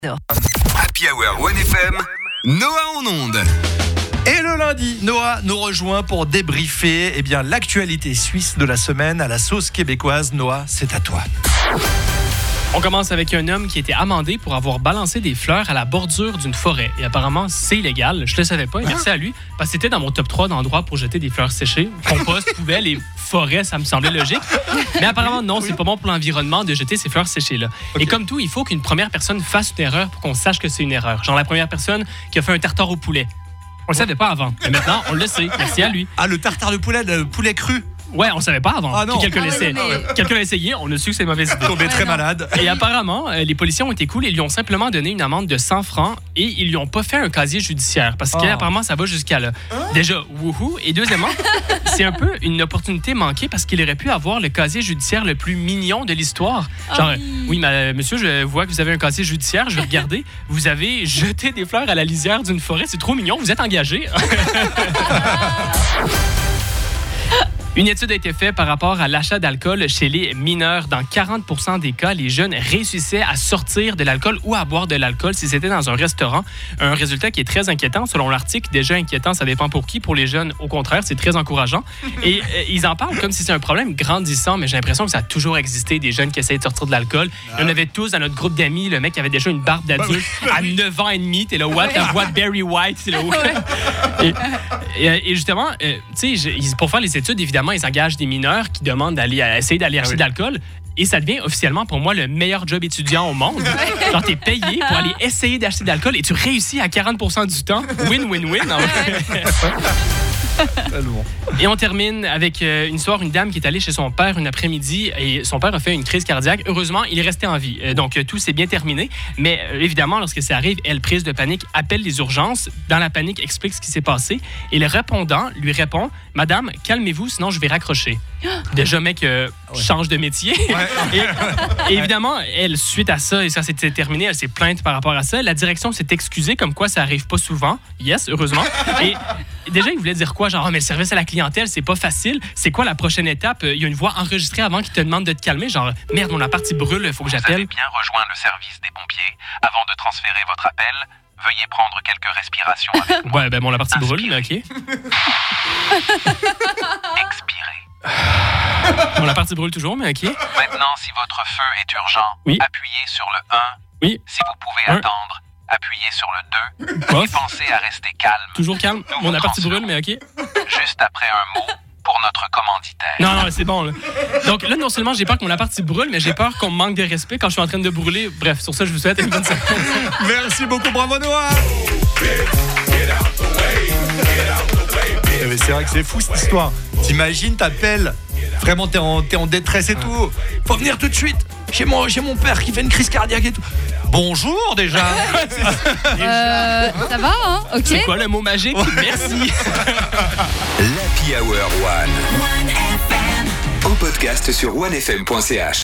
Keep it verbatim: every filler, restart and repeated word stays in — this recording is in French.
Happy Hour One F M, Noah en onde. Et le lundi, Noah nous rejoint pour débriefer eh bien, l'actualité suisse de la semaine à la sauce québécoise. Noah, c'est à toi. On commence avec un homme qui a été amendé pour avoir balancé des fleurs à la bordure d'une forêt. Et apparemment, c'est illégal. Je le savais pas. Et merci à lui. Parce que c'était dans mon top trois d'endroits pour jeter des fleurs séchées. Compost, poubelle et forêt, ça me semblait logique. Mais apparemment, non, c'est pas bon pour l'environnement de jeter ces fleurs séchées-là. Okay. Et comme tout, il faut qu'une première personne fasse une erreur pour qu'on sache que c'est une erreur. Genre la première personne qui a fait un tartare au poulet. On le savait pas avant. Mais maintenant, on le sait. Merci à lui. Ah, le tartare de poulet, le poulet cru. Ouais, on savait pas avant. Ah non. Quelqu'un, ah l'essaie. ouais, mais... Quelqu'un l'a essayé, on a su que c'est une mauvaise idée. Tombé très non. malade. Et apparemment, euh, les policiers ont été cool et lui ont simplement donné une amende de cent francs et ils lui ont pas fait un casier judiciaire parce Oh. qu'apparemment, ça va jusqu'à là. Déjà, wouhou. Et deuxièmement, c'est un peu une opportunité manquée parce qu'il aurait pu avoir le casier judiciaire le plus mignon de l'histoire. Genre, Oh oui. oui, ma- monsieur, je vois que vous avez un casier judiciaire, je vais regarder. Vous avez jeté des fleurs à la lisière d'une forêt, c'est trop mignon, vous êtes engagé. Une étude a été faite par rapport à l'achat d'alcool chez les mineurs. Dans quarante pour cent des cas, les jeunes réussissaient à sortir de l'alcool ou à boire de l'alcool si c'était dans un restaurant. Un résultat qui est très inquiétant. Selon l'article, déjà inquiétant, ça dépend pour qui. Pour les jeunes, au contraire, c'est très encourageant. Et euh, ils en parlent comme si c'est un problème grandissant, mais j'ai l'impression que ça a toujours existé, des jeunes qui essaient de sortir de l'alcool. On avait tous dans notre groupe d'amis, le mec qui avait déjà une barbe d'adulte à neuf ans et demi. T'es là, what? La voix de Barry White. C'est là, ouais. Et, et, et justement, euh, tu sais, pour faire les études, évidemment, ils engagent des mineurs qui demandent d'aller à, essayer d'aller acheter oui. de l'alcool. Et ça devient officiellement, pour moi, le meilleur job étudiant au monde. Genre, t'es payé pour aller essayer d'acheter de l'alcool et tu réussis à quarante pour cent du temps. Win-win-win. Et on termine avec euh, une histoire, une dame qui est allée chez son père une après-midi et son père a fait une crise cardiaque. Heureusement, il est resté en vie. Euh, donc, euh, tout s'est bien terminé. Mais euh, évidemment, lorsque ça arrive, elle, prise de panique, appelle les urgences. Dans la panique, explique ce qui s'est passé. Et le répondant lui répond « Madame, calmez-vous, sinon je vais raccrocher. » Déjà, mec, euh, Ouais. change de métier. et, et évidemment, elle, suite à ça, et ça s'est terminé, elle s'est plainte par rapport à ça. La direction s'est excusée, comme quoi ça arrive pas souvent. Yes, heureusement. Et déjà, il voulait dire quoi? Genre, oh, mais le service à la clientèle, c'est pas facile. C'est quoi la prochaine étape? Il y a une voix enregistrée avant qui te demande de te calmer. Genre, merde, mon appart il brûle, il faut que Vous avez j'appelle. bien rejoint le service des pompiers. Avant de transférer votre appel, veuillez prendre quelques respirations avec moi. Ouais, ben mon appart il brûle, mais OK. Expirez. Mon appart il brûle toujours, mais OK. Maintenant, si votre feu est urgent, Oui. appuyez sur le un. Oui. Si vous pouvez Un. attendre, appuyez sur le deux. Bof. Et pensez à rester calme. Toujours calme. Mon appart il brûle, mais OK. Juste après un mot pour notre commanditaire. Non, non, c'est bon, là. Donc là, non seulement j'ai peur que mon appart il brûle, mais j'ai peur qu'on me manque de respect quand je suis en train de brûler. Bref, sur ça, je vous souhaite une bonne semaine. Merci beaucoup, bravo Noah. Eh ben, c'est vrai que c'est fou cette histoire. T'imagines, t'appelles, vraiment t'es en, t'es en détresse et tout. Faut venir tout de suite. J'ai mon, j'ai mon père qui fait une crise cardiaque et tout. Bonjour déjà. Euh, ça va, hein? Ok. C'est quoi le mot magique? Merci. L'Happy Hour One. En podcast sur one f m point c h.